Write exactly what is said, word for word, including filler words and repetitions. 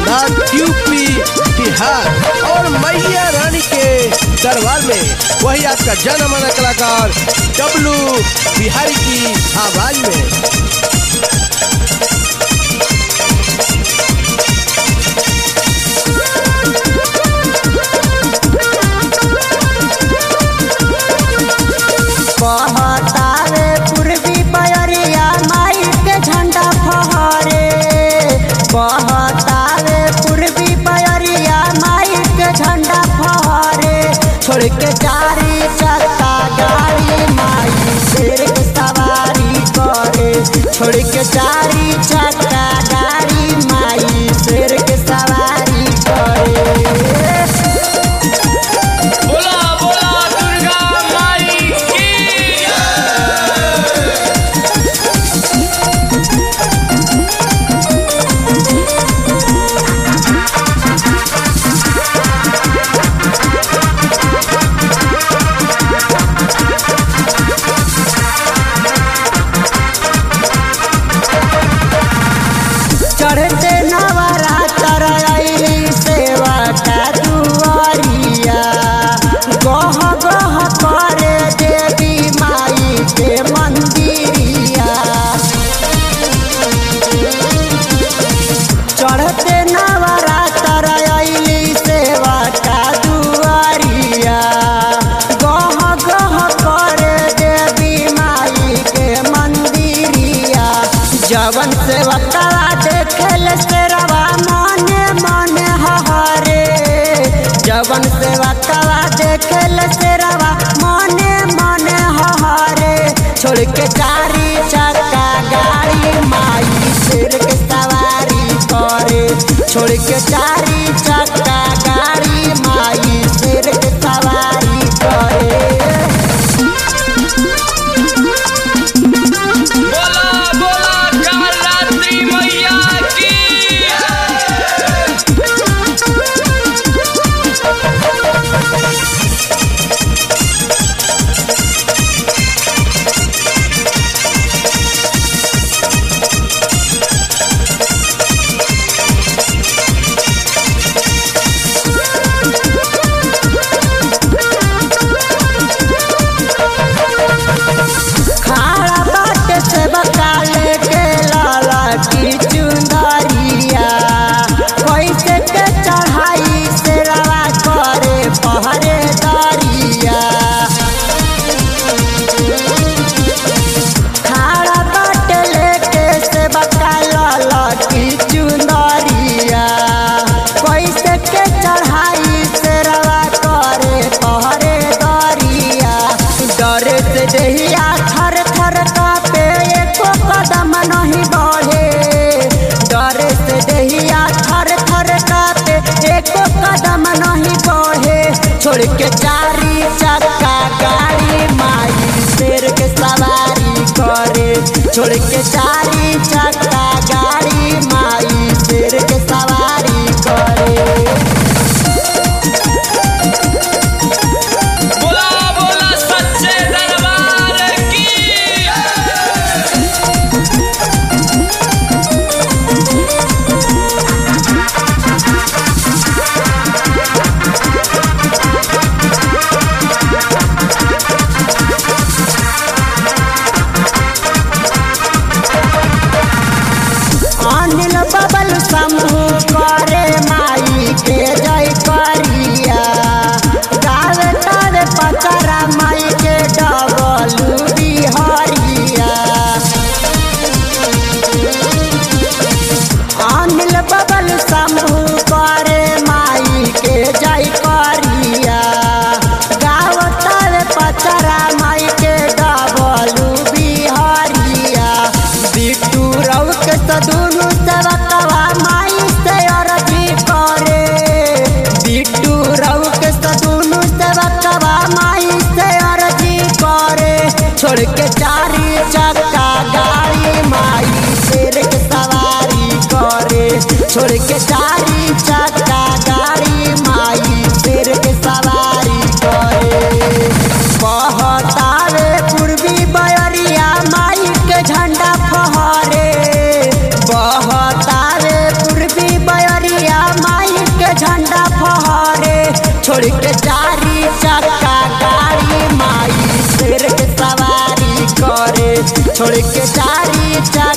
North UP Bihar और मैया रानी के दरबार में वही आपका जाना माना कलाकार डब्लू बिहारी की आवाज में। बहतावे पूर्वी बयरिया माई के झंडा फहरे, बहतावे पूर्वी बयरिया माई के झंडा फहरे। छोड़ के चारी चक्का गाड़ी माई शेर के सवारी करे, छोड़ के चारी चक्का गाड़ी माई शेर के सवारी करे। चढ़ते नवरात्र आइली सेवा का दुआरिया, गह गह करे देवी माई के मंदिरिया। चढ़ते नवरात्र आइली सेवा का दुआरिया, गह गह करे देवी माई के मंदिरिया। जवन सेवा करा देखल सेरवा मने मने हरे, जवन सेवा करा देखल सेरवा मने मने हरे। छोड़ के चारी चक्का गाड़ी माई शेर के सवारी करे, छोड़ के चारी चक्का गाड़ी माई शेर के सवारी करे। खाड़ा बाट से बकाले के लाला की चुंदरिया, कैसे के चढ़ाई से रवा करे पहरे दरिया। खाड़ा बाट लेके से बकाला की चुंदरिया, कैसे के चढ़ाई से रवा करे पहरे दरिया। डरे से देहिया थर थर कापे एको कदम नहीं बढ़े, डरे से देहिया थर थर कापे एको कदम नहीं बढ़े। छोड़ के चारी चक्का गाड़ी माई शेर के सवारी करे, छोड़ के चारी चक्का गाड़ी माई शेर के सवारी करे। अनिल बबल शंभू करे माई के जय करिया, गावे तारे पचरा माई के डबलू बिहारिया। अनिल बबल शंभू करे माई के जय करिया, गावे तारे पचरा माई के डबलू बिहारिया। बिट्टू रव के सदुनु सेवकवा माई से अरजी करे, बिट्टू रव के सदुनु सेवकवा माई से अरजी करे। छोड़ के चारी चक्का गाड़ी माई शेर के सवारी करे, छोड़ के चारी चक्का गाड़ी माई शेर के सवारी करे। बहतावे पूर्वी बयरिया माई के झंडा फहरे, बहतावे पूर्वी बयरिया छोड़ के चारी चक्का गाड़ी माई शेर के सवारी करे छोड़ के चारी चक्का